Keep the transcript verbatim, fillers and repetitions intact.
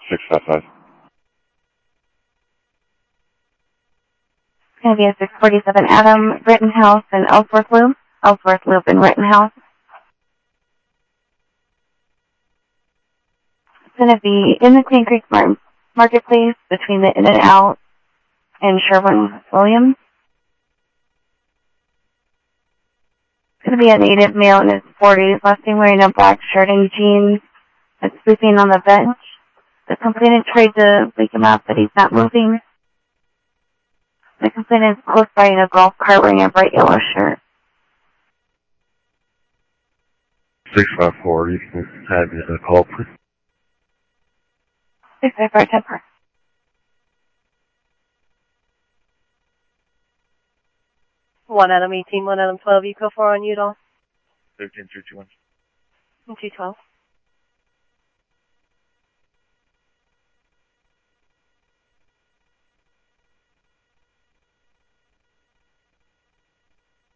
six five five. It's going to be a six forty-seven Adam, Rittenhouse, and Ellsworth Loop. Ellsworth Loop and Rittenhouse. It's going to be in the Clean Creek Mar Marketplace between the In-N-Out and Sherwin-Williams. It's going to be a native male in his forties, last seen wearing a black shirt and jeans, and sleeping on the bench. The complainant tried to wake him up, but he's not moving. The complainant is close by in a golf cart wearing a bright yellow shirt. six five four, you can have me a call, please. six five four, Temper. one Adam eighteen, one Adam twelve, Eco four on Udall. thirteen three two one. two twelve.